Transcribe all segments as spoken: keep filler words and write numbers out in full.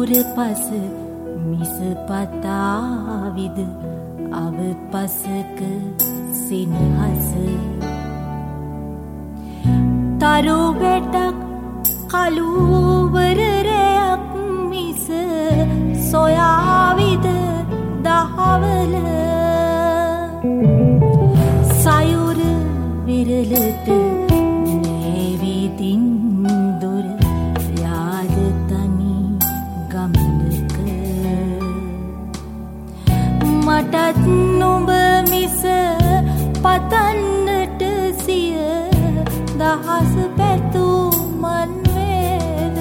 පුරපස මිස පතාවිද අවපසක සිනහස තරු වැටක් කළුවරරයක් මිස සොයාවිද දහවල සයුර විරලට නෑවිදින් දුර යාද තනි ගමනක මටත් නුඹ මිස පතන්නට සිය දහස පැතුමන් වේද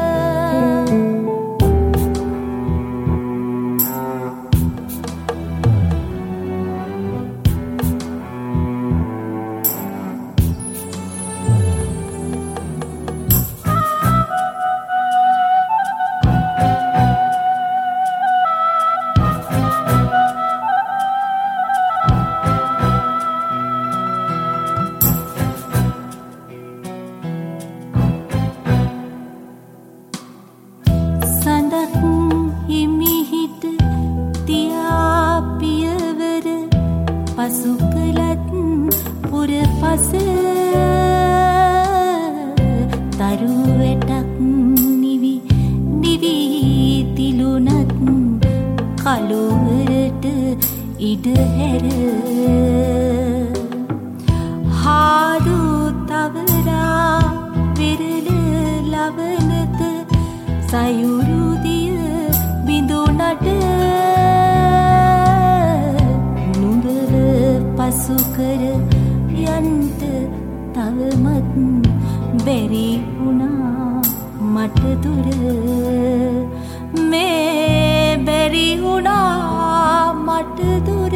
පසුකලත් පුරපස තරුවැටක් නිවි නිවි තිලුනත් කළුවරට ඉඩ හැර හාදු තවරා විරල ලවනත සයුරුදිය බිඳුනට පසුකර යන්ත තවමත් බැරි වුණා මට දුර මේ බැරි වුණා මට දුර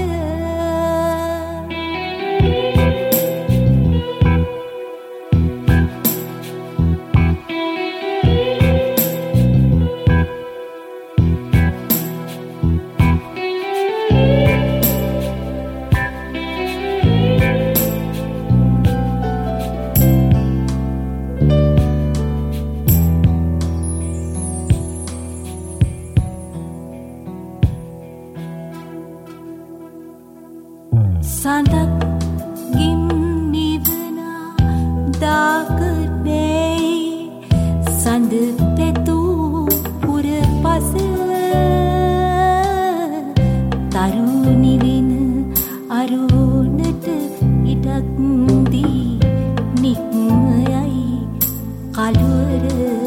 සඳක් ගිම් නිවනා දාකනේ සඳ පෙතූ පුරපස තරුණිවින අරුණට ඉඩක් දී නික්මයයි කළුවර